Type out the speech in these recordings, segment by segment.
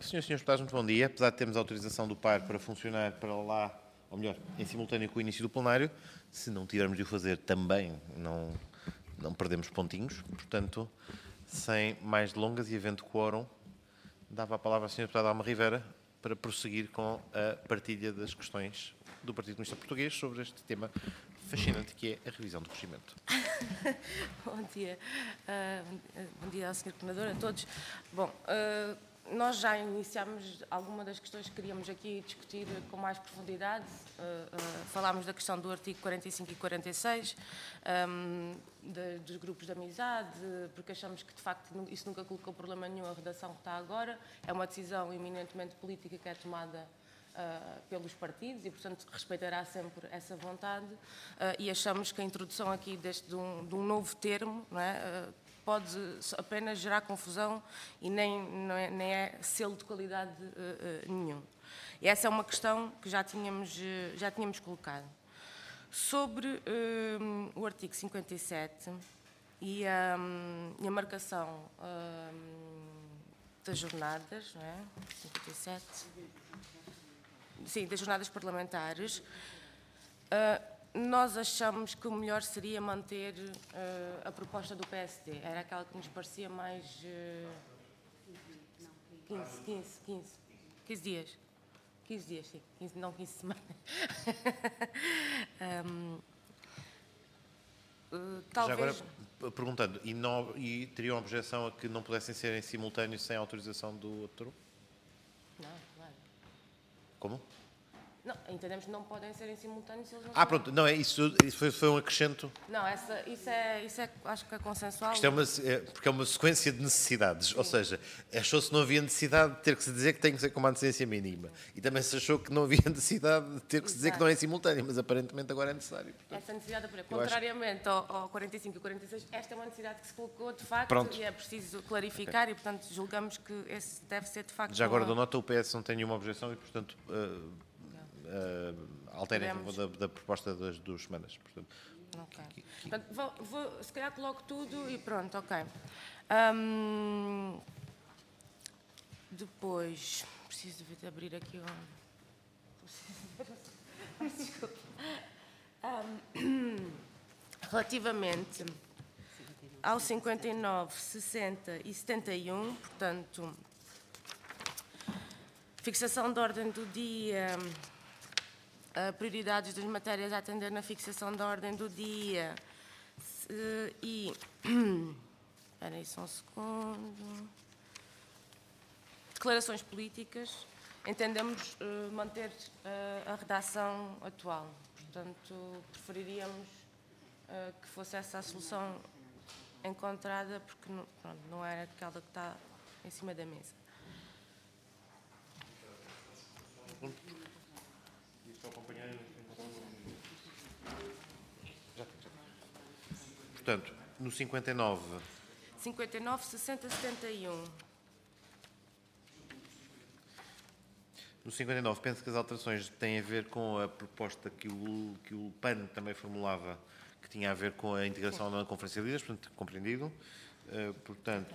Senhoras e senhores deputados, muito bom dia. Apesar de termos autorização do PAR para funcionar para lá, ou melhor, em simultâneo com o início do plenário, se não tivermos de o fazer também, não perdemos pontinhos. Portanto, sem mais delongas e havendo quórum, dava a palavra à senhora deputada Alma Rivera para prosseguir com a partilha das questões do Partido Comunista Português sobre este tema fascinante que é a revisão do regimento. Bom dia. Bom dia ao Sr. Coordenador, a todos. Bom, nós já iniciámos alguma das questões que queríamos aqui discutir com mais profundidade. Falámos da questão do artigo 45 e 46, dos grupos de amizade, porque achamos que, de facto, isso nunca colocou problema nenhum a redação que está agora. É uma decisão eminentemente política que é tomada pelos partidos e, portanto, respeitará sempre essa vontade, e achamos que a introdução aqui de um novo termo, não é, pode apenas gerar confusão e nem é selo de qualidade nenhum. E essa é uma questão que já tínhamos colocado. Sobre o artigo 57 e a marcação das jornadas, não é? 57... Sim, das jornadas parlamentares, nós achamos que o melhor seria manter a proposta do PSD. Era aquela que nos parecia mais 15 dias. 15 dias, sim. 15 semanas. Talvez... Já agora, perguntando, e teriam objeção a que não pudessem ser em simultâneo sem autorização do outro? Não, claro. Como? Não, entendemos que não podem ser em simultâneo se eles não pronto, não, isso foi um acrescento. Não, isso é, acho que é consensual. Isto porque é uma sequência de necessidades, sim. Ou seja, achou-se que não havia necessidade de ter que se dizer que tem que ser com uma antecedência mínima. E também se achou que não havia necessidade de ter que se dizer que não é simultâneo, mas aparentemente agora é necessário. Portanto, essa necessidade, contrariamente ao 45 e 46, esta é uma necessidade que se colocou de facto. Pronto. E é preciso clarificar, okay. E portanto julgamos que esse deve ser de facto... Já agora dou nota, o PS não tem nenhuma objeção e portanto... alterem a favor da proposta dos semanas. Portanto, okay. Portanto, vou, se calhar coloco tudo e pronto, ok. Depois, preciso de abrir aqui Desculpa. Relativamente ao 59, 60 e 71, portanto, fixação de ordem do dia... prioridades das matérias a atender na fixação da ordem do dia e... Espera aí só um segundo. Declarações políticas. Entendemos manter a redação atual. Portanto, preferiríamos que fosse essa a solução encontrada, porque não era aquela que está em cima da mesa. Portanto, no 59... 59, 60, 71. No 59, penso que as alterações têm a ver com a proposta que o PAN também formulava, que tinha a ver com a integração na Conferência de Líderes, portanto, compreendido. Portanto...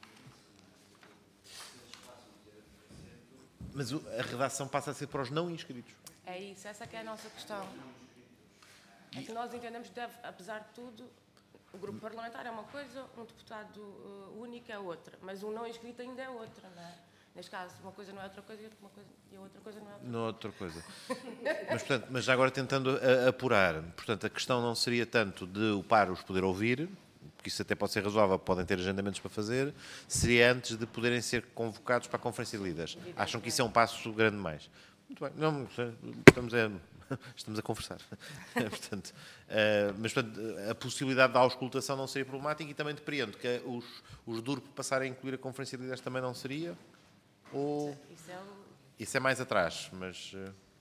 Mas a redação passa a ser para os não inscritos. É isso, essa que é a nossa questão. É que nós entendemos que deve, apesar de tudo, o grupo parlamentar é uma coisa, um deputado único é outra, mas um não inscrito ainda é outra, não é? Neste caso, uma coisa não é outra coisa e a outra coisa não é outra coisa. Não é outra coisa. Mas já agora tentando apurar, portanto, a questão não seria tanto de o PAR os poder ouvir, porque isso até pode ser razoável, podem ter agendamentos para fazer, seria antes de poderem ser convocados para a Conferência de Líderes. Acham que isso é um passo grande demais? Muito bem, não, estamos a conversar. Portanto, mas portanto, a possibilidade da auscultação não seria problemática e também depreendo que os DURP passarem a incluir a Conferência de Líderes também não seria? Ou isso é mais atrás, mas...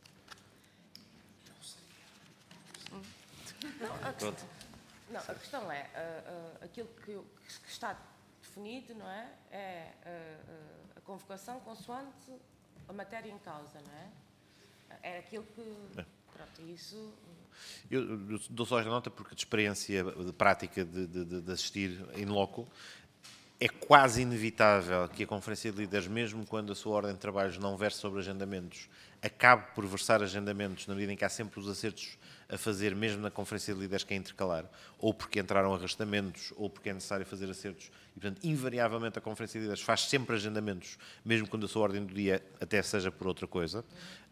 Não, a questão é, aquilo que está definido, não é? É a convocação consoante a matéria em causa, não é? É aquilo que... Pronto, isso... Eu dou só esta nota porque de experiência de prática de assistir em loco, é quase inevitável que a Conferência de Líderes, mesmo quando a sua ordem de trabalhos não verse sobre agendamentos, acabe por versar agendamentos, na medida em que há sempre os acertos a fazer, mesmo na Conferência de Líderes que é intercalar, ou porque entraram arrastamentos, ou porque é necessário fazer acertos. E, portanto, invariavelmente a Conferência de Líderes faz sempre agendamentos, mesmo quando a sua ordem do dia até seja por outra coisa.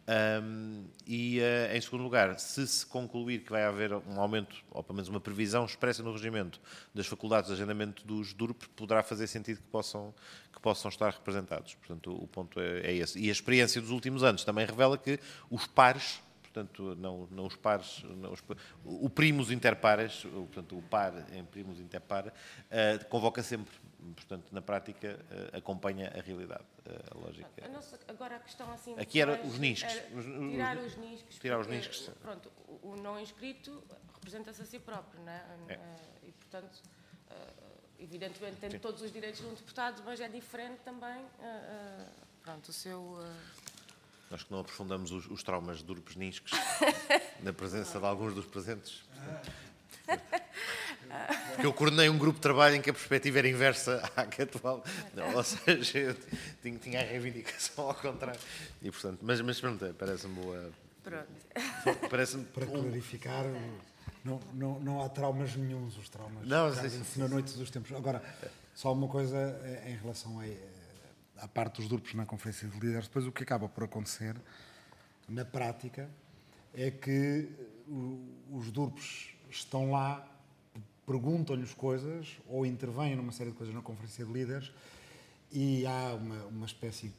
Em segundo lugar, se concluir que vai haver um aumento, ou pelo menos uma previsão expressa no regimento das faculdades de agendamento dos DURP, poderá fazer sentido que possam estar representados. Portanto, o ponto é esse. E a experiência dos últimos anos também revela que os pares, portanto, não os pares, o primus inter pares, portanto, o par em primus inter par, convoca sempre. Portanto, na prática, acompanha a realidade, a lógica. Agora a questão assim... Aqui era os NISCs. Tirar os NISCs. Tirar os NISCs. Pronto, o não inscrito representa-se a si próprio, não é? E, portanto, evidentemente tem todos os direitos de um deputado, mas é diferente também, pronto, o seu... Nós que não aprofundamos os traumas de DURPs NISCs na presença de alguns dos presentes. Porque eu coordenei um grupo de trabalho em que a perspectiva era inversa à que atual. Não, ou seja, eu tinha a reivindicação ao contrário. E, portanto, mas pronto, parece-me boa. Pronto. Parece-me para clarificar, não há traumas nenhuns, os traumas não, na noite dos tempos. Agora, só uma coisa em relação à parte dos DURPs na Conferência de Líderes, depois o que acaba por acontecer, na prática, é que os DURPs estão lá, perguntam-lhes coisas ou intervêm numa série de coisas na Conferência de Líderes e há uma espécie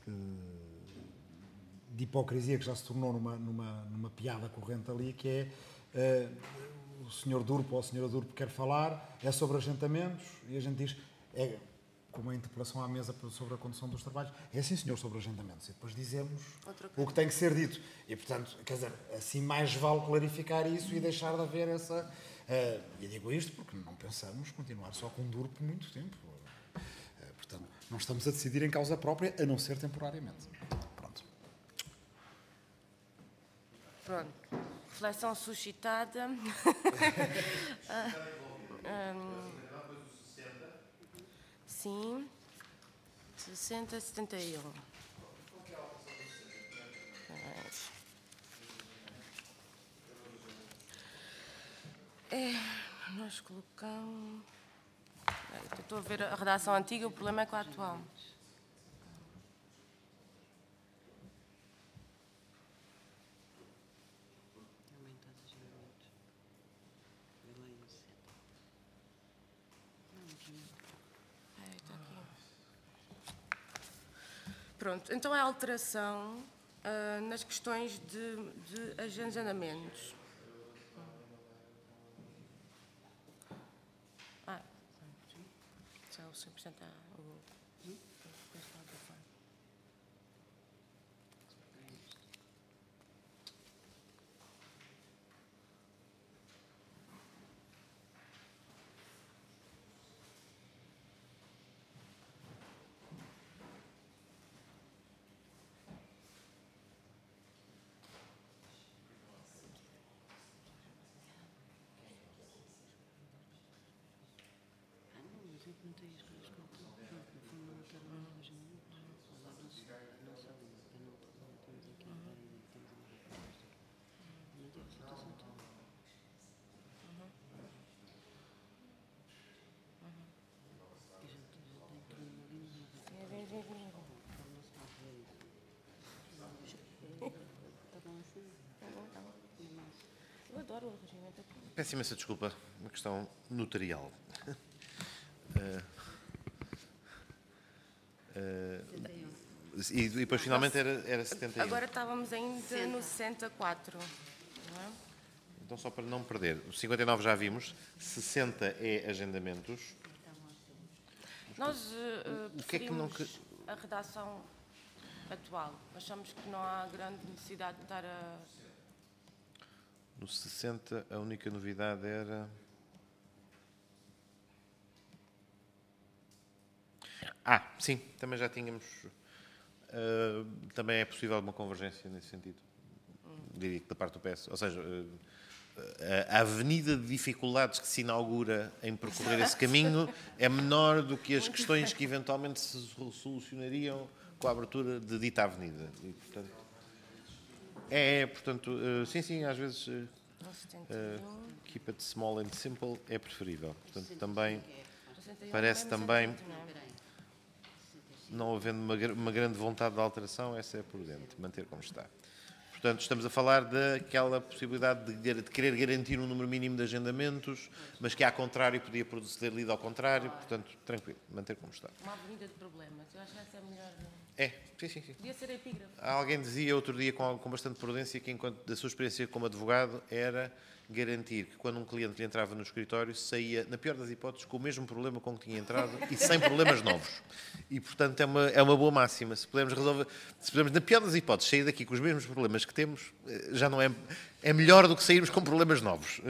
de hipocrisia que já se tornou numa piada corrente ali, que é o senhor DURP ou a senhora DURP quer falar, é sobre agendamentos e a gente diz, como a interpelação à mesa sobre a condução dos trabalhos, é sim senhor sobre agendamentos e depois dizemos o que tem que ser dito e portanto, quer dizer, assim mais vale clarificar isso e deixar de haver essa... E digo isto porque não pensamos continuar só com um DURP por muito tempo. Portanto, não estamos a decidir em causa própria, a não ser temporariamente. Pronto. Reflexão suscitada. Sim. 60, 71. Nós colocamos... Estou a ver a redação antiga, o problema é com a atual. Pronto, então é a alteração nas questões de agendamentos. Já o 100% Eu adoro o regimento aqui. Peço imensa desculpa, uma questão notarial. E depois finalmente era 71. Agora estávamos ainda no 64. Não é? Então só para não perder, o 59 já vimos, 60 é agendamentos. Nós preferimos que a redação atual. Achamos que não há grande necessidade de estar a... No 60 a única novidade era... Sim, também já tínhamos... também é possível uma convergência nesse sentido. Diria que da parte do PS. Ou seja, a avenida de dificuldades que se inaugura em percorrer esse caminho é menor do que as questões que eventualmente se solucionariam com a abertura de dita avenida. E, portanto, sim, às vezes keep it small and simple é preferível. Portanto, também parece também, não havendo uma grande vontade de alteração, essa é prudente, manter como está. Portanto, estamos a falar daquela possibilidade de querer garantir um número mínimo de agendamentos, mas que, ao contrário, podia ser lido ao contrário. Portanto, tranquilo, manter como está. Uma avenida de problemas. Eu acho que essa é a melhor... Sim. Podia ser epígrafe. Alguém dizia outro dia, com bastante prudência, que, enquanto da sua experiência como advogado, era garantir que, quando um cliente lhe entrava no escritório, saía, na pior das hipóteses, com o mesmo problema com que tinha entrado e sem problemas novos. E, portanto, é uma boa máxima. Se pudermos, na pior das hipóteses, sair daqui com os mesmos problemas que temos, já não é melhor do que sairmos com problemas novos.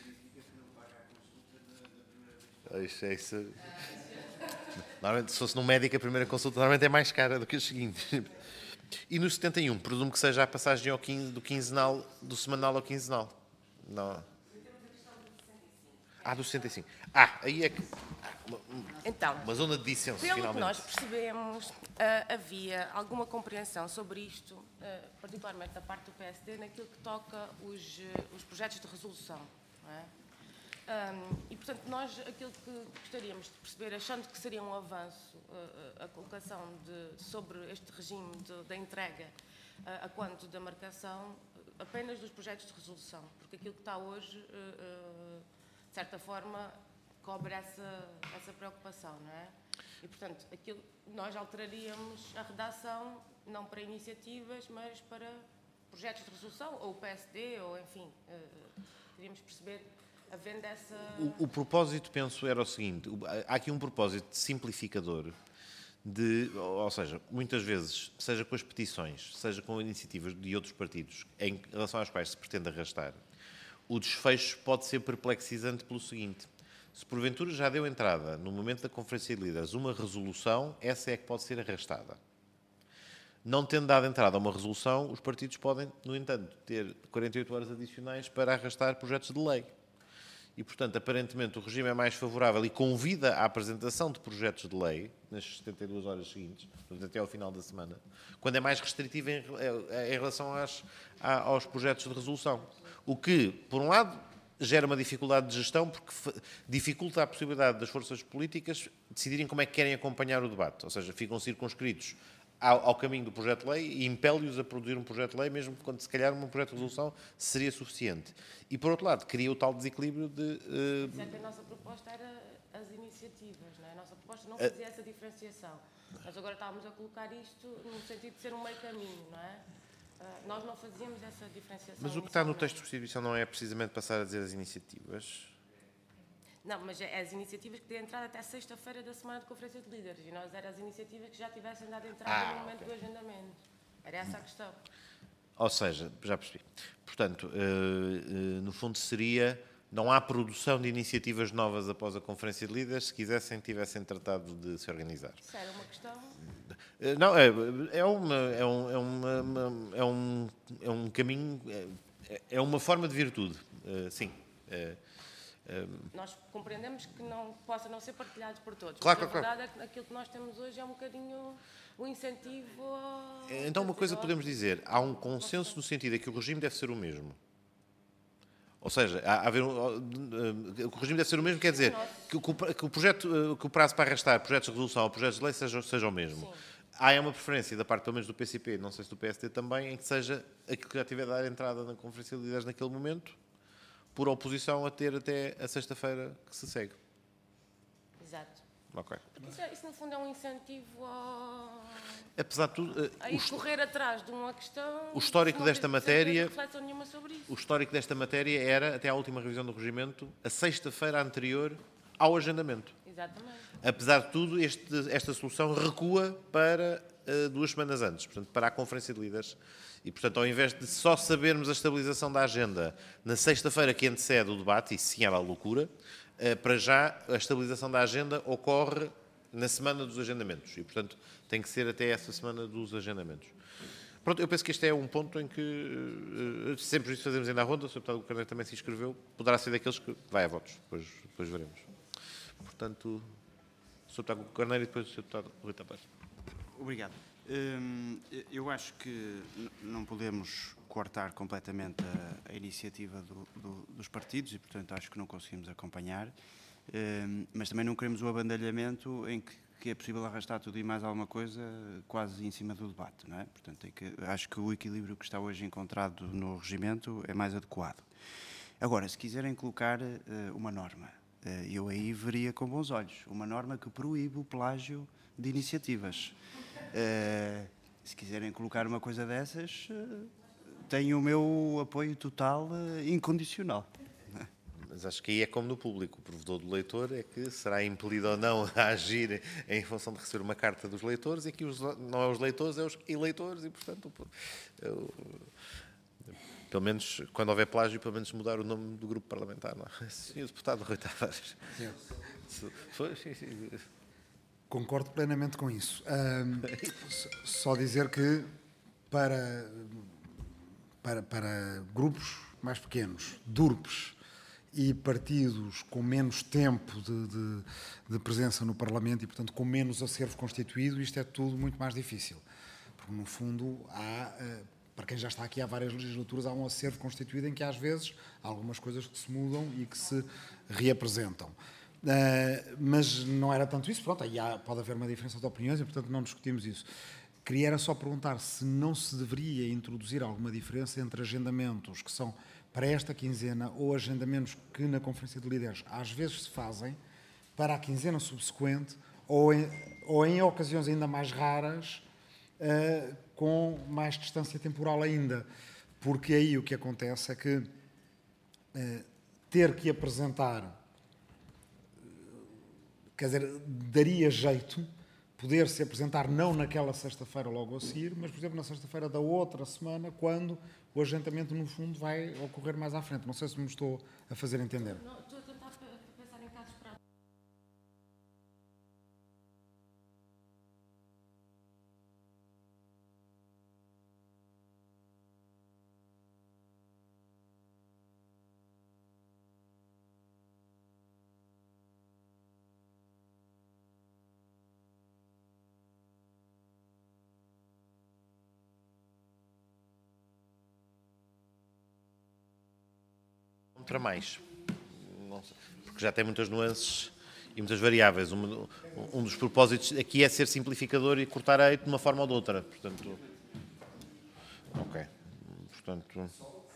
Isso. Normalmente, se fosse num médico, a primeira consulta normalmente é mais cara do que os seguintes. E no 71, presumo que seja a passagem do semanal ao quinzenal. Não. Do 65. Aí é que... Então, uma zona de dissenso, pelo finalmente. que nós percebemos, havia alguma compreensão sobre isto, particularmente da parte do PSD, naquilo que toca os projetos de resolução. Não é? E, portanto, nós aquilo que gostaríamos de perceber, achando que seria um avanço a colocação sobre este regime da entrega a quanto da marcação apenas dos projetos de resolução, porque aquilo que está hoje, de certa forma, cobre essa preocupação, não é? E, portanto, nós alteraríamos a redação não para iniciativas, mas para projetos de resolução, ou o PSD, ou, enfim, queríamos perceber... havendo essa... O propósito, penso, era o seguinte: há aqui um propósito simplificador, ou seja, muitas vezes, seja com as petições, seja com iniciativas de outros partidos, em relação às quais se pretende arrastar, o desfecho pode ser perplexizante pelo seguinte: se porventura já deu entrada, no momento da Conferência de Líderes, uma resolução, essa é que pode ser arrastada. Não tendo dado entrada a uma resolução, os partidos podem, no entanto, ter 48 horas adicionais para arrastar projetos de lei. E, portanto, aparentemente o regime é mais favorável e convida à apresentação de projetos de lei nas 72 horas seguintes, portanto, até ao final da semana, quando é mais restritivo em relação aos projetos de resolução. O que, por um lado, gera uma dificuldade de gestão, porque dificulta a possibilidade das forças políticas decidirem como é que querem acompanhar o debate, ou seja, ficam circunscritos ao caminho do projeto de lei e impele-os a produzir um projeto de lei, mesmo quando, se calhar, um projeto de resolução seria suficiente. E, por outro lado, cria o tal desequilíbrio de... Certo, a nossa proposta era as iniciativas, não é? A nossa proposta não fazia essa diferenciação. Nós agora estávamos a colocar isto no sentido de ser um meio caminho, não é? Nós não fazíamos essa diferenciação. Mas o que está no texto de Constituição não é precisamente passar a dizer as iniciativas? Não, mas é as iniciativas que têm entrado até sexta-feira da semana de Conferência de Líderes. E nós eram as iniciativas que já tivessem dado entrada no momento do agendamento. Era essa a questão. Ou seja, já percebi. Portanto, no fundo seria... Não há produção de iniciativas novas após a Conferência de Líderes, se tivessem tratado de se organizar. Isso era uma questão... Não, é um caminho... É uma forma de virtude, sim. Nós compreendemos que não possa não ser partilhado por todos. Claro, mas a verdade é que aquilo que nós temos hoje é um bocadinho o incentivo a... Então, uma coisa podemos dizer: há um consenso no sentido de que o regime deve ser o mesmo. Ou seja, o regime deve ser o mesmo, quer dizer que o prazo para arrastar projetos de resolução ou projetos de lei seja o mesmo. Sim. Há uma preferência da parte, pelo menos, do PCP, não sei se do PSD também, em que seja aquilo que já tiver a dar entrada na Conferência de Líderes naquele momento, por oposição a ter até a sexta-feira que se segue. Exato. Ok. Porque isso no fundo é um incentivo Apesar de tudo, a ir correr atrás de uma questão... o histórico desta matéria... Não reflexão nenhuma sobre isso. O histórico desta matéria era, até à última revisão do regimento, a sexta-feira anterior ao agendamento. Exatamente. Apesar de tudo, esta solução recua para 2 semanas antes, portanto, para a Conferência de Líderes. E, portanto, ao invés de só sabermos a estabilização da agenda na sexta-feira que antecede o debate, e sim era a loucura, para já a estabilização da agenda ocorre na semana dos agendamentos. E, portanto, tem que ser até essa semana dos agendamentos. Pronto, eu penso que este é um ponto em que sempre isso fazemos ainda à ronda, o Sr. Deputado Carneiro também se inscreveu, poderá ser daqueles que vai a votos, depois veremos. Portanto, o Sr. Deputado Carneiro e depois o Sr. Deputado Rui Tavares. Obrigado. Eu acho que não podemos cortar completamente a iniciativa dos partidos e, portanto, acho que não conseguimos acompanhar, mas também não queremos o abandalhamento em que é possível arrastar tudo e mais alguma coisa quase em cima do debate, não é? Portanto, acho que o equilíbrio que está hoje encontrado no regimento é mais adequado. Agora, se quiserem colocar uma norma, eu aí veria com bons olhos uma norma que proíbe o plágio de iniciativas. Se quiserem colocar uma coisa dessas, têm o meu apoio total, incondicional. Mas acho que aí é como no público, o provedor do leitor é que será impelido ou não a agir em função de receber uma carta dos leitores, e aqui não é os leitores, é os eleitores, e portanto, pelo menos, quando houver plágio, pelo menos mudar o nome do grupo parlamentar, não é? Senhor Deputado Rui Tavares. Concordo plenamente com isso. Só dizer que para grupos mais pequenos, DURPs e partidos com menos tempo de presença no Parlamento e, portanto, com menos acervo constituído, isto é tudo muito mais difícil. Porque, no fundo, para quem já está aqui há várias legislaturas, há um acervo constituído em que, às vezes, há algumas coisas que se mudam e que se reapresentam. Mas não era tanto isso. Pronto, aí pode haver uma diferença de opiniões e, portanto, não discutimos isso. Queria era só perguntar se não se deveria introduzir alguma diferença entre agendamentos que são para esta quinzena ou agendamentos que na Conferência de Líderes às vezes se fazem para a quinzena subsequente ou em ocasiões ainda mais raras, com mais distância temporal ainda. Porque aí o que acontece é que ter que apresentar, quer dizer, daria jeito poder-se apresentar não naquela sexta-feira logo a seguir, mas, por exemplo, na sexta-feira da outra semana, quando o agendamento, no fundo, vai ocorrer mais à frente. Não sei se me estou a fazer entender. Não, estou a tentar pensar em casos práticos. Para mais. Não sei, porque já tem muitas nuances e muitas variáveis. Um dos propósitos aqui é ser simplificador e cortar de uma forma ou de outra. Portanto, ok. Portanto,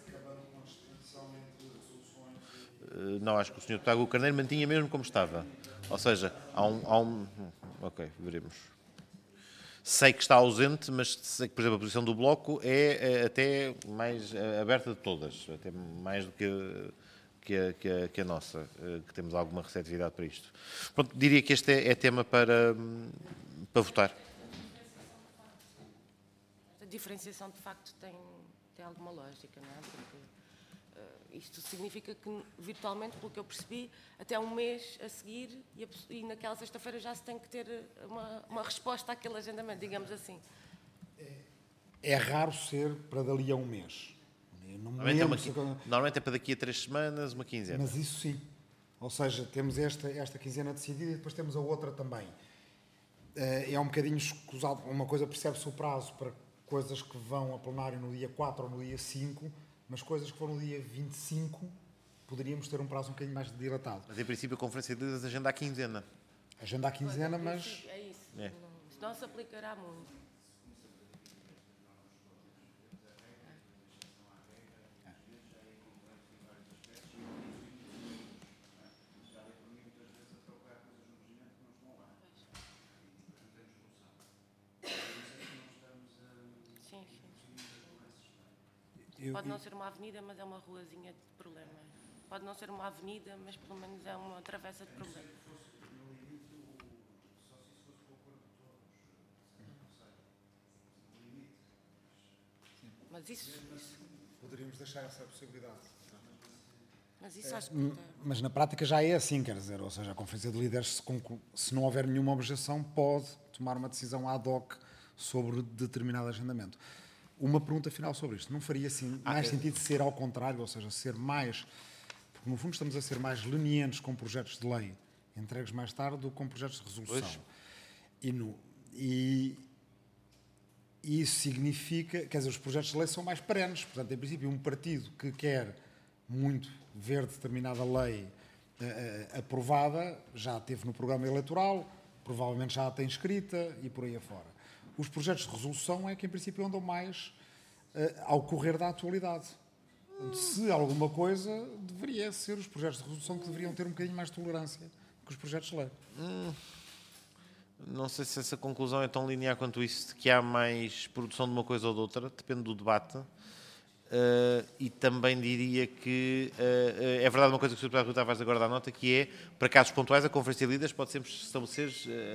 não, acho que o Sr. Deputado Carneiro mantinha mesmo como estava. Ou seja, há um... Ok, veremos. Sei que está ausente, mas sei que, por exemplo, a posição do Bloco é até mais aberta de todas, até mais do que a nossa, que temos alguma receptividade para isto. Pronto, diria que este é tema para votar. A diferenciação, de facto, tem alguma lógica, não é? Porque isto significa que, virtualmente, pelo que eu percebi, até um mês a seguir e naquela sexta-feira já se tem que ter uma resposta àquele agendamento, digamos assim. É raro ser para dali a um mês. Normalmente é para daqui a 3 semanas, uma quinzena. Mas isso sim. Ou seja, temos esta quinzena decidida e depois temos a outra também. É um bocadinho escusado. Uma coisa, percebe-se o prazo para coisas que vão a plenário no dia 4 ou no dia 5, mas coisas que vão no dia 25, poderíamos ter um prazo um bocadinho mais dilatado. Mas, em princípio, a Conferência de Líderes agenda a quinzena. Agenda a quinzena, mas... É isso. É. Não se aplicará muito. Pode não ser uma avenida, mas é uma ruazinha de problema. Pode não ser uma avenida, mas pelo menos é uma travessa de problema. Mas isso... Poderíamos deixar essa possibilidade. Mas isso acho que... Mas na prática já é assim, quer dizer, ou seja, a Conferência de Líderes, se não houver nenhuma objeção, pode tomar uma decisão ad hoc sobre determinado agendamento. Uma pergunta final sobre isto. Não faria assim, mais sentido ser ao contrário, ou seja, ser mais... Porque, no fundo, estamos a ser mais lenientes com projetos de lei entregues mais tarde do que com projetos de resolução. E isso significa... Quer dizer, os projetos de lei são mais perenes. Portanto, em princípio, um partido que quer muito ver determinada lei aprovada já a teve no programa eleitoral, provavelmente já a tem escrita e por aí afora. Os projetos de resolução é que, em princípio, andam mais ao correr da atualidade. Portanto, se alguma coisa, deveria ser os projetos de resolução que deveriam ter um bocadinho mais de tolerância que os projetos de lei. Não sei se essa conclusão é tão linear quanto isso, de que há mais produção de uma coisa ou de outra, depende do debate. E também diria que é verdade uma coisa que o Sr. Deputado Rui Tavares agora dá nota, que é, para casos pontuais, a Conferência de Líderes pode sempre estabelecer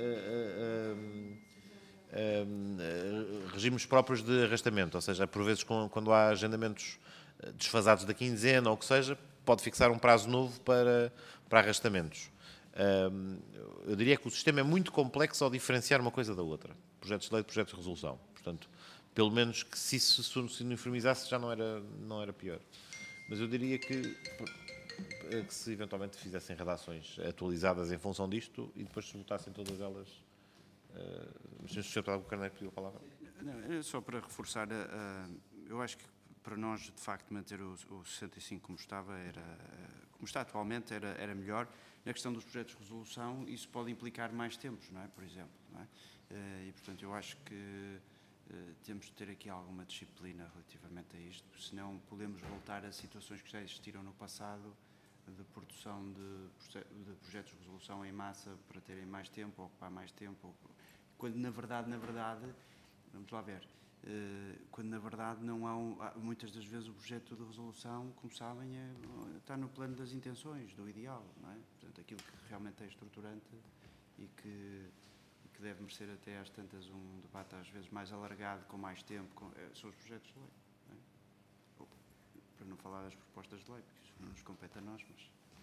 regimes próprios de arrastamento, ou seja, por vezes quando há agendamentos desfasados da quinzena ou o que seja, pode fixar um prazo novo para arrastamentos. Eu diria que o sistema é muito complexo ao diferenciar uma coisa da outra, projetos de lei de projetos de resolução. Portanto, pelo menos que se isso se uniformizasse já não era pior. Mas eu diria que se eventualmente fizessem redações atualizadas em função disto e depois se votassem todas elas. Mas o Sr. Deputado Carneiro pediu a palavra. Não, só para reforçar, eu acho que para nós, de facto, manter o 65 como estava, como está atualmente, era melhor. Na questão dos projetos de resolução, isso pode implicar mais tempos, não é? Por exemplo. Não é? E, portanto, eu acho que temos de ter aqui alguma disciplina relativamente a isto, senão podemos voltar a situações que já existiram no passado de produção de projetos de resolução em massa para terem mais tempo, ocupar mais tempo, quando na verdade, vamos lá ver, quando na verdade não há, muitas das vezes o projeto de resolução, como sabem, está no plano das intenções, do ideal, não é? Portanto, aquilo que realmente é estruturante e que deve merecer até às tantas um debate às vezes mais alargado, com mais tempo, são os projetos de lei. Não é? Para não falar das propostas de lei, porque isso não nos compete a nós,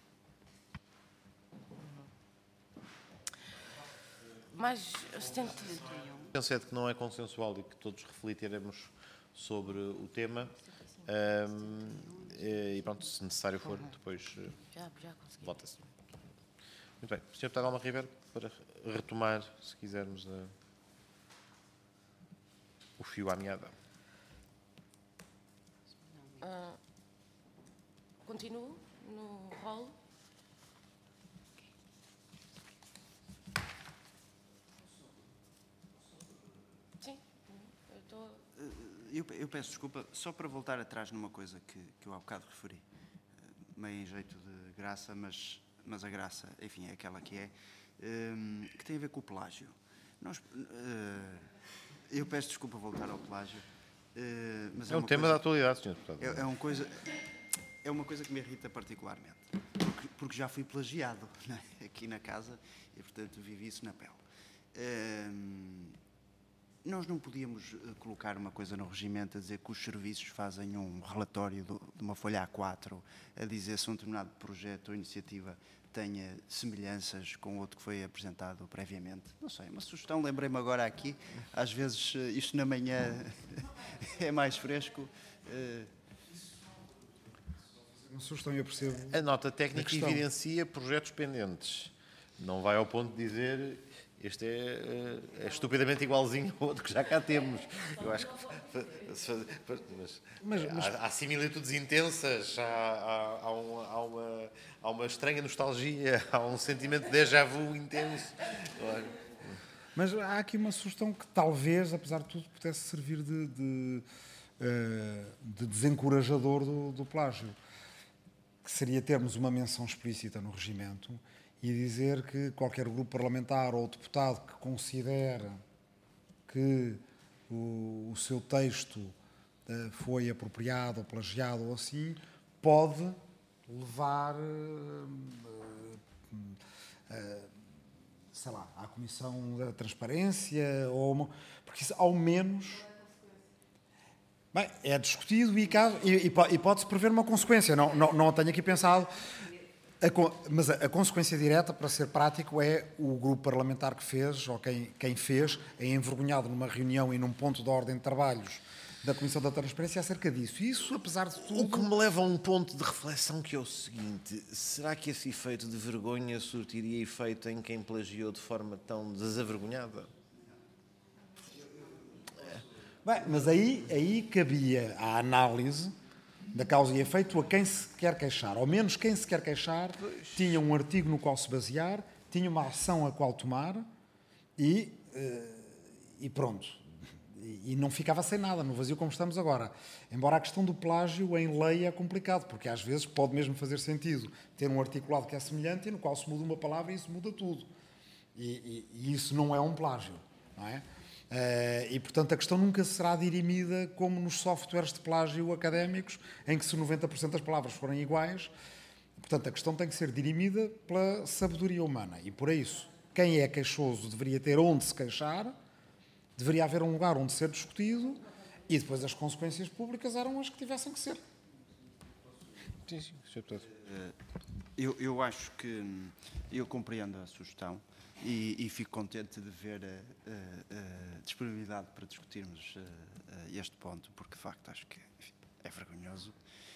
Mas 71. Penso é de que não é consensual e que todos refletiremos sobre o tema. E pronto, se necessário for, depois Já consegui. vota-se. Muito bem. Sr. Deputado Alma Ribeiro, para retomar, se quisermos, o fio à meada. Continuo no rol. Sim, eu estou... Eu peço desculpa, só para voltar atrás numa coisa que eu há bocado referi, meio em jeito de graça, mas a graça, enfim, é aquela que é, que tem a ver com o plágio. Eu peço desculpa voltar ao plágio, mas é um tema da atualidade, Sr. Deputado. É uma coisa que me irrita particularmente, porque já fui plagiado, né, aqui na casa e, portanto, vivi isso na pele. Nós não podíamos colocar uma coisa no regimento a dizer que os serviços fazem um relatório de uma folha A4 a dizer se um determinado projeto ou iniciativa tenha semelhanças com outro que foi apresentado previamente. Não sei, uma sugestão, lembrei-me agora aqui, às vezes isto na manhã é mais fresco. Uma sugestão, eu percebo. A nota técnica evidencia projetos pendentes. Não vai ao ponto de dizer este é estupidamente igualzinho ao outro que já cá temos. Eu acho que há similitudes intensas, há uma estranha nostalgia, há um sentimento de déjà vu intenso. Mas há aqui uma sugestão que talvez, apesar de tudo, pudesse servir de desencorajador do plágio, que seria termos uma menção explícita no regimento e dizer que qualquer grupo parlamentar ou deputado que considere que o seu texto foi apropriado ou plagiado ou assim, pode levar, sei lá, à Comissão da Transparência, porque isso, ao menos... Bem, é discutido e pode-se prever uma consequência. Não tenho aqui pensado... Mas a consequência direta, para ser prático, é o grupo parlamentar que fez, ou quem fez, é envergonhado numa reunião e num ponto de ordem de trabalhos da Comissão da Transparência acerca disso. Isso, apesar de tudo... O que me leva a um ponto de reflexão que é o seguinte: será que esse efeito de vergonha surtiria efeito em quem plagiou de forma tão desavergonhada? Bem, mas aí cabia a análise da causa e efeito a quem se quer queixar. Ao menos quem se quer queixar tinha um artigo no qual se basear, tinha uma ação a qual tomar e pronto. E não ficava sem nada, no vazio como estamos agora. Embora a questão do plágio em lei é complicado, porque às vezes pode mesmo fazer sentido ter um articulado que é semelhante e no qual se muda uma palavra e isso muda tudo. E isso não é um plágio, não é? E, portanto, a questão nunca será dirimida como nos softwares de plágio académicos, em que se 90% das palavras forem iguais. Portanto, a questão tem que ser dirimida pela sabedoria humana. E, por isso, quem é queixoso deveria ter onde se queixar, deveria haver um lugar onde ser discutido e depois as consequências públicas eram as que tivessem que ser. Sim, Sr. Deputado. Eu acho que eu compreendo a sugestão e fico contente de ver a disponibilidade para discutirmos este ponto, porque de facto acho que enfim, é vergonhoso.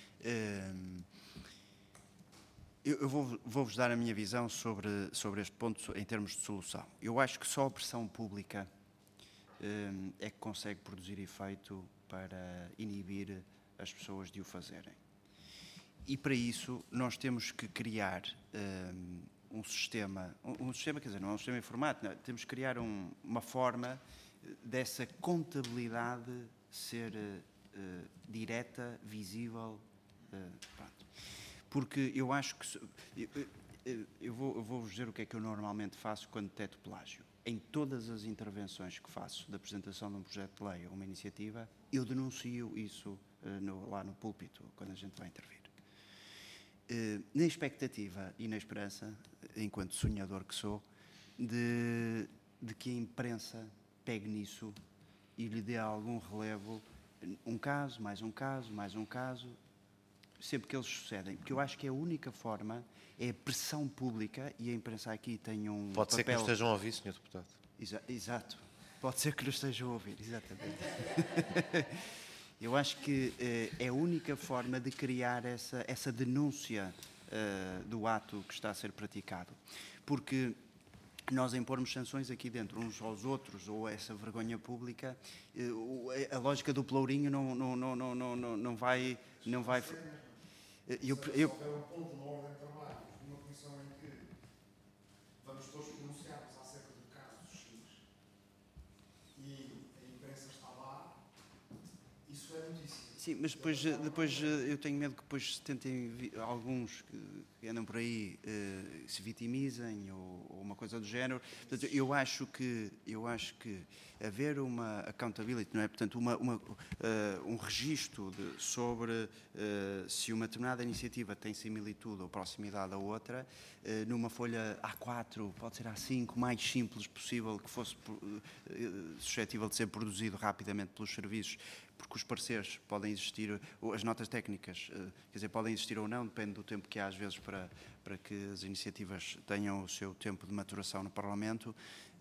Eu vou-vos dar a minha visão sobre este ponto em termos de solução. Eu acho que só a pressão pública é que consegue produzir efeito para inibir as pessoas de o fazerem. E para isso nós temos que criar um sistema, quer dizer, não é um sistema informático, não, temos que criar uma forma dessa contabilidade ser direta, visível, pronto. Porque eu acho que... Eu vou-vos dizer o que é que eu normalmente faço quando detecto plágio. Em todas as intervenções que faço da apresentação de um projeto de lei ou uma iniciativa, eu denuncio isso lá no púlpito, quando a gente vai intervir. Na expectativa e na esperança, enquanto sonhador que sou, de que a imprensa pegue nisso e lhe dê algum relevo, um caso, mais um caso, mais um caso, sempre que eles sucedem. Porque eu acho que é a única forma, é a pressão pública, e a imprensa aqui tem um papel... Pode ser que nos estejam a ouvir, Sr. Deputado. Exato. Pode ser que nos estejam a ouvir, exatamente. Eu acho que é a única forma de criar essa denúncia do ato que está a ser praticado. Porque nós impormos sanções aqui dentro, uns aos outros, ou essa vergonha pública, a lógica do pelourinho não vai... Se houver um ponto na ordem de trabalho, numa comissão em que vamos todos pronunciar-nos acerca do caso X e a imprensa está lá, isso é notícia. Sim, mas depois eu tenho medo que depois tentem, alguns que andam por aí se vitimizem ou uma coisa do género. Portanto, eu acho que haver uma accountability, não é? Portanto, um registro sobre se uma determinada iniciativa tem similitude ou proximidade a outra, numa folha A4, pode ser A5, mais simples possível, que fosse suscetível de ser produzido rapidamente pelos serviços, porque os pareceres podem existir, as notas técnicas, quer dizer, podem existir ou não, depende do tempo que há às vezes para que as iniciativas tenham o seu tempo de maturação no Parlamento,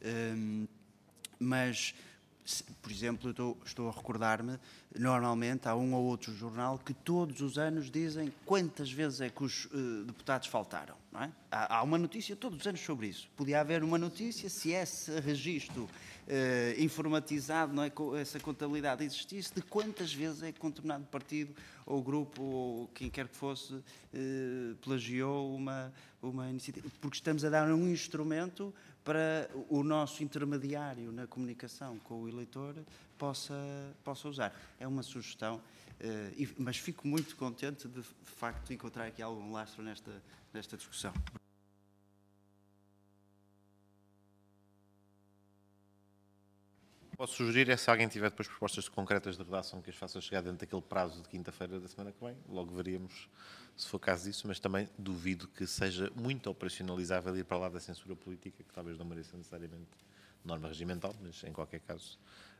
mas, por exemplo, eu estou a recordar-me, normalmente há um ou outro jornal que todos os anos dizem quantas vezes é que os deputados faltaram, não é? Há uma notícia todos os anos sobre isso. Podia haver uma notícia se esse registro informatizado, não é, essa contabilidade existisse, de quantas vezes é que um determinado partido ou grupo ou quem quer que fosse plagiou uma iniciativa. Porque estamos a dar um instrumento para o nosso intermediário na comunicação com o eleitor possa usar. É uma sugestão, mas fico muito contente de facto encontrar aqui algum lastro nesta discussão. Posso sugerir é, se alguém tiver depois propostas concretas de redação que as faça chegar dentro daquele prazo de quinta-feira da semana que vem, logo veríamos se for caso disso, mas também duvido que seja muito operacionalizável ir para lá da censura política, que talvez não mereça necessariamente norma regimental, mas em qualquer caso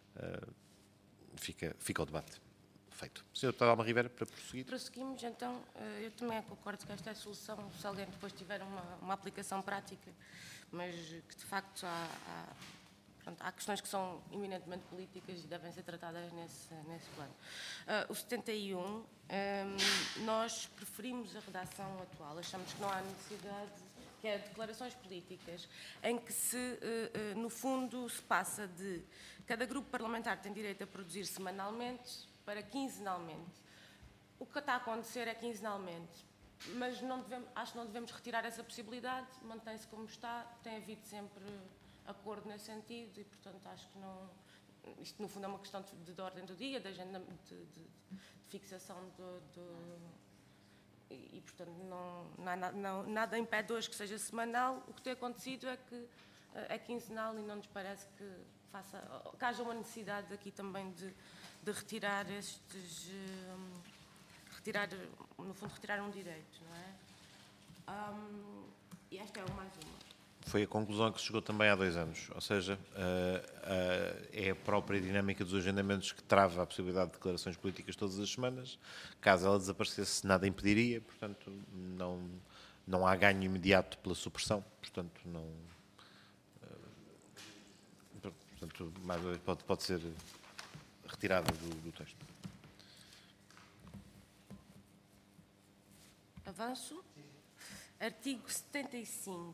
fica o debate feito. Sr. Deputado Alma Rivera, para prosseguir. Prosseguimos, então, eu também concordo que esta é a solução, se alguém depois tiver uma aplicação prática, mas que de facto pronto, há questões que são eminentemente políticas e devem ser tratadas nesse plano. O 71, nós preferimos a redação atual, achamos que não há necessidade, que é declarações políticas, em que no fundo, se passa de cada grupo parlamentar tem direito a produzir semanalmente para quinzenalmente. O que está a acontecer é quinzenalmente, mas acho que não devemos retirar essa possibilidade, mantém-se como está, tem havido sempre acordo nesse sentido e, portanto, acho que não... Isto, no fundo, é uma questão de ordem do dia, de agenda, de fixação e, portanto, nada impede hoje que seja semanal. O que tem acontecido é que é quinzenal e não nos parece que haja uma necessidade aqui também de retirar no fundo, retirar um direito, não é? E esta é mais uma. Foi a conclusão a que se chegou também há 2 anos, ou seja, é a própria dinâmica dos agendamentos que trava a possibilidade de declarações políticas todas as semanas. Caso ela desaparecesse, nada impediria, portanto, não há ganho imediato pela supressão, portanto, mais uma vez, pode ser retirada do texto. Avanço. Artigo 75.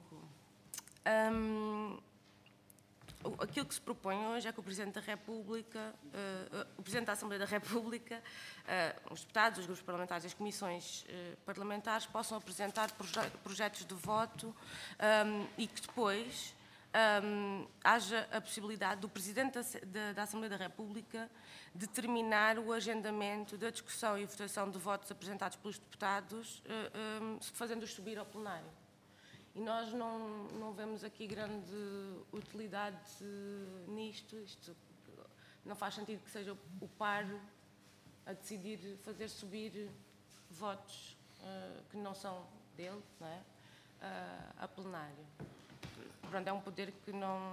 Aquilo que se propõe hoje é que o Presidente da República, o Presidente da Assembleia da República, os deputados, os grupos parlamentares e as comissões parlamentares possam apresentar projetos de voto e que depois haja a possibilidade do Presidente da Assembleia da República determinar o agendamento da discussão e votação de votos apresentados pelos deputados, fazendo-os subir ao plenário. E nós não vemos aqui grande utilidade nisto. Isto não faz sentido que seja o par a decidir fazer subir votos que não são dele, não é? A plenário. Pronto, é um poder que não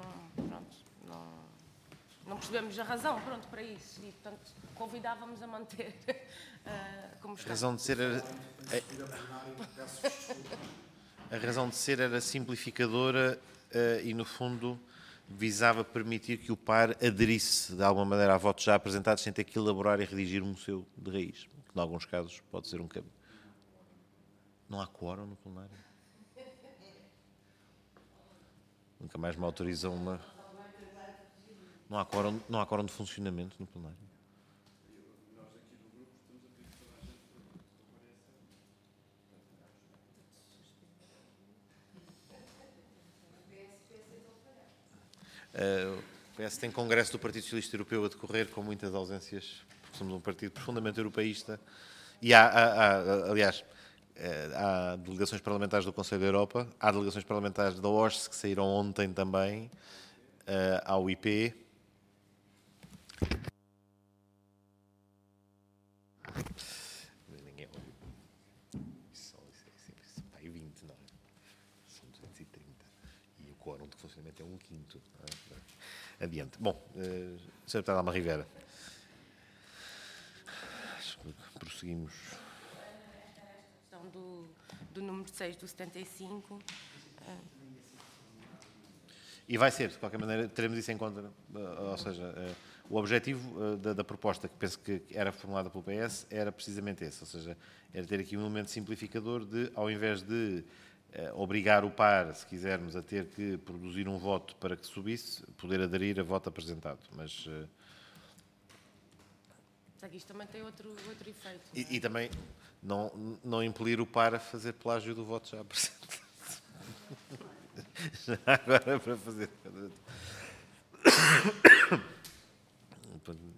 percebemos a razão para isso. E, portanto, convidávamos a manter como está. A razão de ser A razão de ser era simplificadora e, no fundo, visava permitir que o par aderisse, de alguma maneira, a votos já apresentados sem ter que elaborar e redigir um seu de raiz, que, em alguns casos, pode ser um caminho. Não há quórum no plenário? Nunca mais me autorizam uma... Não há quórum de funcionamento no plenário? O PS tem congresso do Partido Socialista Europeu a decorrer com muitas ausências, porque somos um partido profundamente europeísta. E aliás, há delegações parlamentares do Conselho da Europa, há delegações parlamentares da OSCE que saíram ontem também, ao IP. Ninguém ouviu. Isso é 20, não é? São 230. E o quórum de funcionamento é 1/5. Adiante. Bom, Sr. Deputado Alma Rivera. Prosseguimos. A questão do número 6 do 75. E vai ser, de qualquer maneira, teremos isso em conta. Ou seja, o objetivo da proposta, que penso que era formulada pelo PS, era precisamente esse. Ou seja, era ter aqui um elemento simplificador de, ao invés de obrigar o par, se quisermos, a ter que produzir um voto para que subisse, poder aderir a voto apresentado. Mas... Isto também tem outro efeito. E também não impelir o par a fazer plágio do voto já apresentado. Já agora para fazer... Muito bem.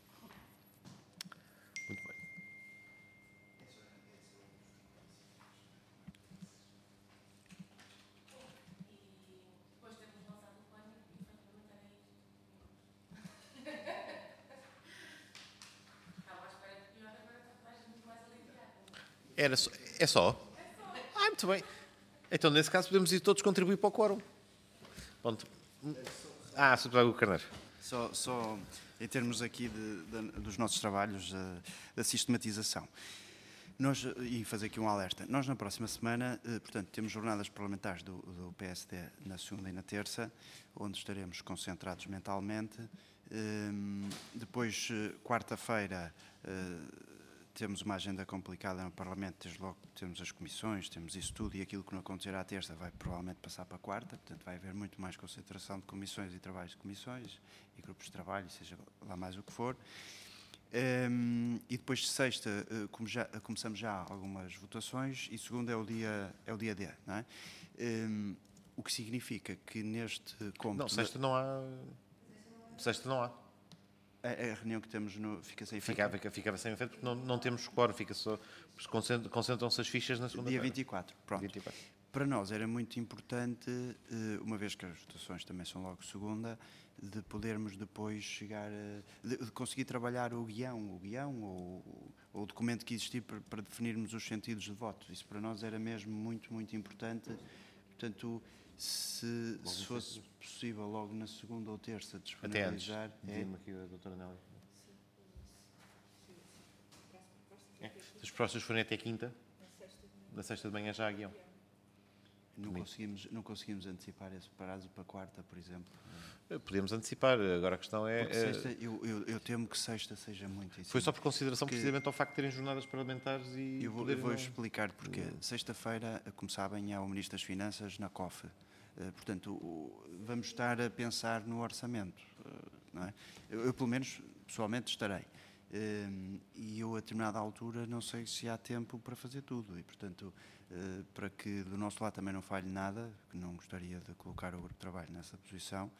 É só? Muito bem. Então, nesse caso, podemos ir todos contribuir para o quórum. Pronto. Sr. Deputado Carneiro. Só em termos aqui dos nossos trabalhos, da sistematização. E fazer aqui um alerta. Nós, na próxima semana, portanto, temos jornadas parlamentares do PSD na segunda e na terça, onde estaremos concentrados mentalmente. Depois, quarta-feira, temos uma agenda complicada no Parlamento, desde logo temos as comissões, temos isso tudo, e aquilo que não acontecer à terça vai provavelmente passar para a quarta, portanto vai haver muito mais concentração de comissões e trabalhos de comissões e grupos de trabalho, seja lá mais o que for. E depois de sexta começamos já algumas votações e segunda é o dia D, não é? O que significa que neste cômputo... Não, sexta não há. Sexta não há. A reunião que temos fica sem efeito. Ficava sem efeito porque não temos quórum, fica só. Concentram-se as fichas na segunda-feira. Dia 24, pronto. 24. Para nós era muito importante, uma vez que as votações também são logo segunda, de podermos depois chegar de conseguir trabalhar o guião ou o documento que existia para definirmos os sentidos de voto. Isso para nós era mesmo muito, muito importante. Portanto, se fosse possível logo na segunda ou terça disponibilizar... Até antes, dizia-me aqui a doutora Nélia. Se os próximos forem até quinta, na sexta de manhã já há guião. Não conseguimos antecipar esse prazo para quarta, por exemplo. Podemos antecipar, agora a questão é... Sexta, eu temo que sexta seja muito... Foi só por consideração precisamente ao facto de terem jornadas parlamentares e... Eu vou explicar porque. Sexta-feira, como sabem, é o Ministro das Finanças na COF. Portanto, vamos estar a pensar no orçamento, não é? Eu pelo menos, pessoalmente, estarei. E eu, a determinada altura, não sei se há tempo para fazer tudo. E, portanto, para que do nosso lado também não falhe nada, que não gostaria de colocar o grupo de trabalho nessa posição,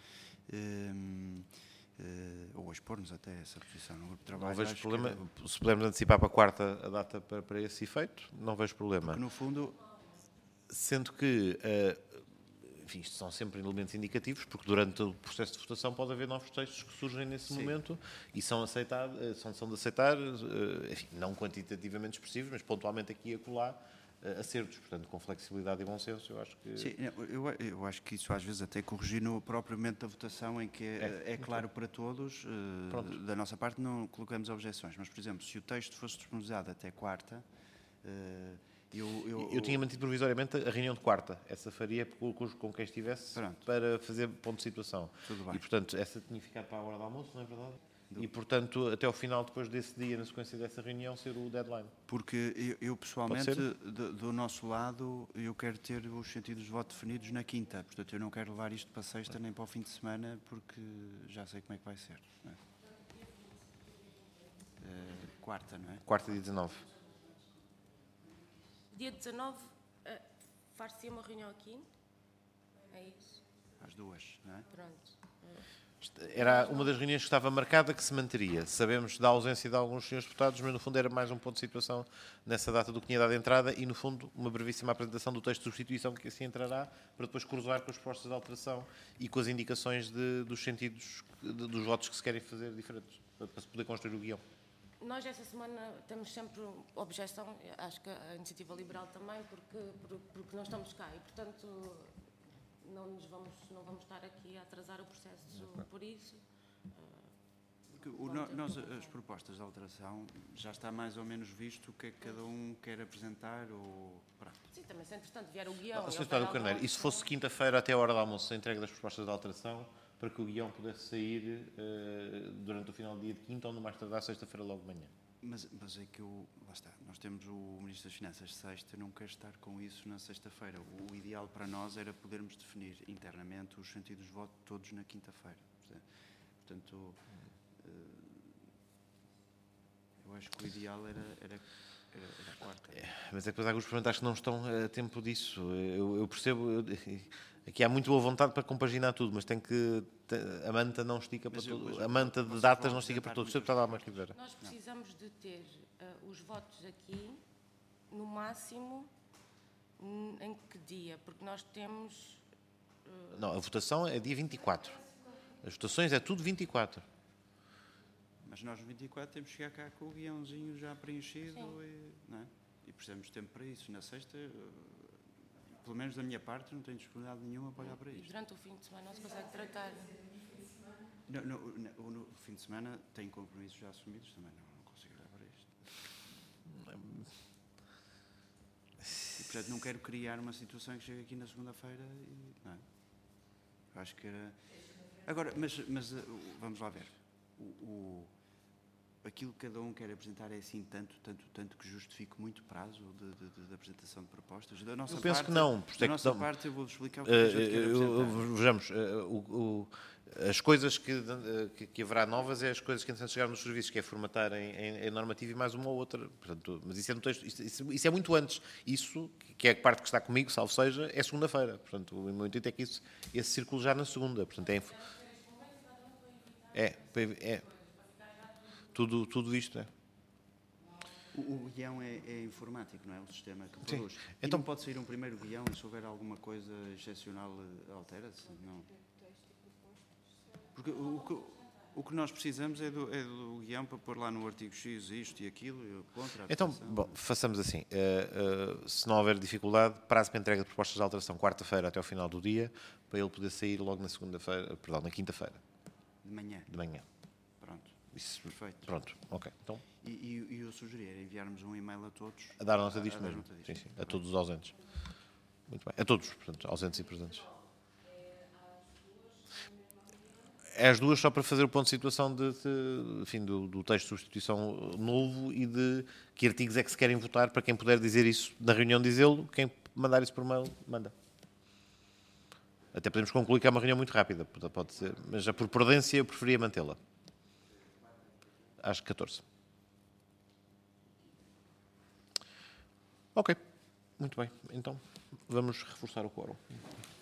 ou expor-nos até essa posição no grupo de trabalho. Não vejo problema. Se pudermos antecipar para a quarta a data para esse efeito, não vejo problema. Porque, no fundo... Sendo que... enfim, isto são sempre elementos indicativos, porque durante o processo de votação pode haver novos textos que surgem nesse momento e são de aceitar, enfim, não quantitativamente expressivos, mas pontualmente aqui e acolá, acertos, portanto, com flexibilidade e bom senso, eu acho que... Sim, eu acho que isso às vezes até corrigir no próprio momento da votação, em que é claro para todos, da nossa parte não colocamos objeções, mas, por exemplo, se o texto fosse disponibilizado até quarta... Eu tinha mantido provisoriamente a reunião de quarta. Essa faria com quem estivesse. Pronto. Para fazer ponto de situação. Tudo bem. E, portanto, essa tinha ficado para a hora do almoço, não é verdade? E, portanto, até ao final, depois desse dia, na sequência dessa reunião, ser o deadline. Porque eu pessoalmente, do nosso lado, eu quero ter os sentidos de voto definidos na quinta. Portanto, eu não quero levar isto para sexta nem para o fim de semana, porque já sei como é que vai ser. Não é? Quarta, não é? Quarta, dia 19. Dia 19, far-se uma reunião aqui? É isso? Às 2, não é? Pronto. Era uma das reuniões que estava marcada que se manteria. Sabemos da ausência de alguns senhores deputados, mas no fundo era mais um ponto de situação nessa data do que tinha dado entrada e no fundo uma brevíssima apresentação do texto de substituição que assim entrará para depois cruzar com as propostas de alteração e com as indicações dos sentidos dos votos que se querem fazer diferentes, para se poder construir o guião. Nós, esta semana, temos sempre objeção, acho que a Iniciativa Liberal também, porque não estamos cá e, portanto, não vamos estar aqui a atrasar o processo por isso. As propostas de alteração, já está mais ou menos visto o que é que cada um quer apresentar ou... Sim, também se entretanto vier o guião... Sr. Deputado Carneiro, e se fosse quinta-feira até a hora do almoço a entrega das propostas de alteração, para que o guião pudesse sair durante o final do dia de quinta ou no mais tardar sexta-feira logo de manhã? Mas é que lá está, nós temos o Ministro das Finanças sexta, não quero estar com isso na sexta-feira. O ideal para nós era podermos definir internamente os sentidos de voto todos na quinta-feira. Portanto, eu acho que o ideal era a quarta. Mas é que depois há alguns parlamentares que não estão a tempo disso. Eu percebo... Aqui há muito boa vontade para compaginar tudo, mas tem que... A manta não estica para todos. A manta de datas não estica para todos. Sr. Deputado Almar Ribeiro. Nós precisamos de ter os votos aqui, no máximo, em que dia? Porque nós temos... Não, a votação é dia 24. As votações é tudo 24. Mas nós, 24, temos que chegar cá com o guiãozinho já preenchido não é? E precisamos de tempo para isso. Na sexta... Pelo menos da minha parte, não tenho disponibilidade nenhuma para olhar para isto. E durante o fim de semana não se consegue tratar? No fim de semana tenho compromissos já assumidos, também não consigo olhar para isto. portanto, não quero criar uma situação que chegue aqui na segunda-feira e... Não é? Eu acho que era... Agora, mas vamos lá ver. Aquilo que cada um quer apresentar é assim tanto que justifique muito prazo de apresentação de propostas? Da nossa Eu penso parte, que não. Da nossa parte, eu vou explicar o que a gente quer apresentar. Vejamos, as coisas que haverá novas é as coisas que entretanto chegaram nos serviços, que é formatar em normativo e mais uma ou outra. Portanto, mas isso é no texto, isso é muito antes. Isso, que é a parte que está comigo, salvo seja, é segunda-feira. Portanto, o meu intuito é que esse círculo já na segunda. Portanto, tudo isto é. O guião é informático, não é? O sistema que produz. Sim. E Então, não pode sair um primeiro guião e se houver alguma coisa excepcional, altera-se? Não. Porque o que nós precisamos é do guião para pôr lá no artigo X isto e aquilo, e contra a então, bom, façamos assim. Se não houver dificuldade, prazo para entrega de propostas de alteração quarta-feira até ao final do dia, para ele poder sair logo na segunda-feira, perdão, na quinta-feira. De manhã. De manhã. Pronto. Isso, Perfeito. pronto, ok. Então, E eu sugeria enviarmos um e-mail a todos. a dar nota disto a dar mesmo. nota disto. Sim, a todos os ausentes. Muito bem. A todos, portanto, ausentes e presentes. É as duas só para fazer o ponto de situação enfim, do texto de substituição novo e de que artigos é que se querem votar, para quem puder dizer isso na reunião, dizê-lo. Quem mandar isso por mail, manda. Até podemos concluir que é uma reunião muito rápida, pode ser, mas já por prudência eu preferia mantê-la. Às 14. Ok, muito bem. Então, vamos reforçar o quórum.